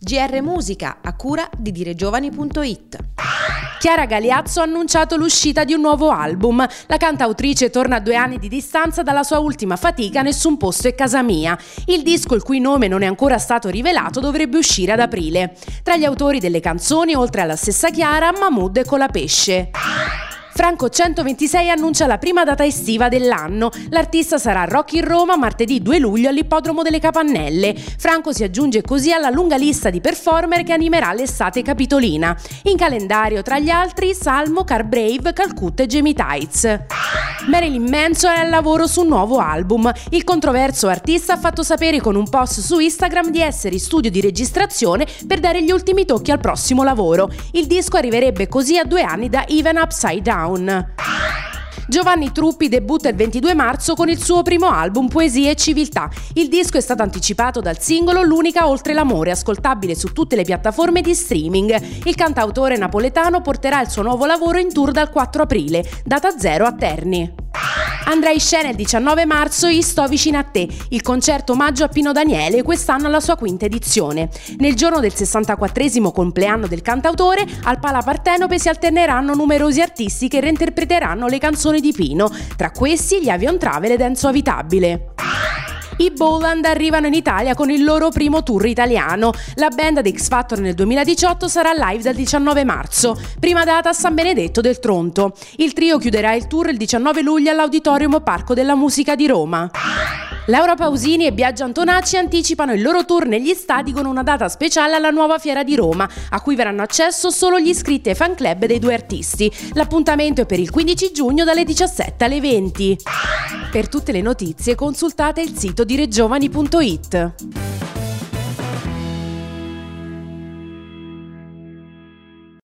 GR Musica, a cura di diregiovani.it. Chiara Galeazzo ha annunciato l'uscita di un nuovo album. La cantautrice torna a 2 anni di distanza dalla sua ultima fatica Nessun posto è casa mia. Il disco, il cui nome non è ancora stato rivelato, dovrebbe uscire ad aprile. Tra gli autori delle canzoni, oltre alla stessa Chiara, Mahmood e Colapesce. Franco 126 annuncia la prima data estiva dell'anno. L'artista sarà a Rock in Roma martedì 2 luglio all'Ippodromo delle Capannelle. Franco si aggiunge così alla lunga lista di performer che animerà l'estate capitolina. In calendario, tra gli altri, Salmo, Car Brave, Calcutta e Jamie Tights. Marilyn Manson è al lavoro su un nuovo album. Il controverso artista ha fatto sapere con un post su Instagram di essere in studio di registrazione per dare gli ultimi tocchi al prossimo lavoro. Il disco arriverebbe così a 2 anni da Even Upside Down. Giovanni Truppi debutta il 22 marzo con il suo primo album Poesie e Civiltà. Il disco è stato anticipato dal singolo L'unica oltre l'amore, ascoltabile su tutte le piattaforme di streaming. Il cantautore napoletano porterà il suo nuovo lavoro in tour dal 4 aprile, data 0 a Terni. Andrà in scena il 19 marzo Io sto vicino a te, il concerto omaggio a Pino Daniele, quest'anno alla sua 5ª edizione. Nel giorno del 64esimo compleanno del cantautore, al Pala Partenope si alterneranno numerosi artisti che reinterpreteranno le canzoni di Pino, tra questi gli Avion Travel ed Enzo Avitabile. I Bowland arrivano in Italia con il loro primo tour italiano. La band di X Factor nel 2018 sarà live dal 19 marzo, prima data a San Benedetto del Tronto. Il trio chiuderà il tour il 19 luglio all'Auditorium Parco della Musica di Roma. Laura Pausini e Biagio Antonacci anticipano il loro tour negli stadi con una data speciale alla nuova Fiera di Roma, a cui verranno accesso solo gli iscritti ai fan club dei 2 artisti. L'appuntamento è per il 15 giugno dalle 17 alle 20. Per tutte le notizie consultate il sito diregiovani.it.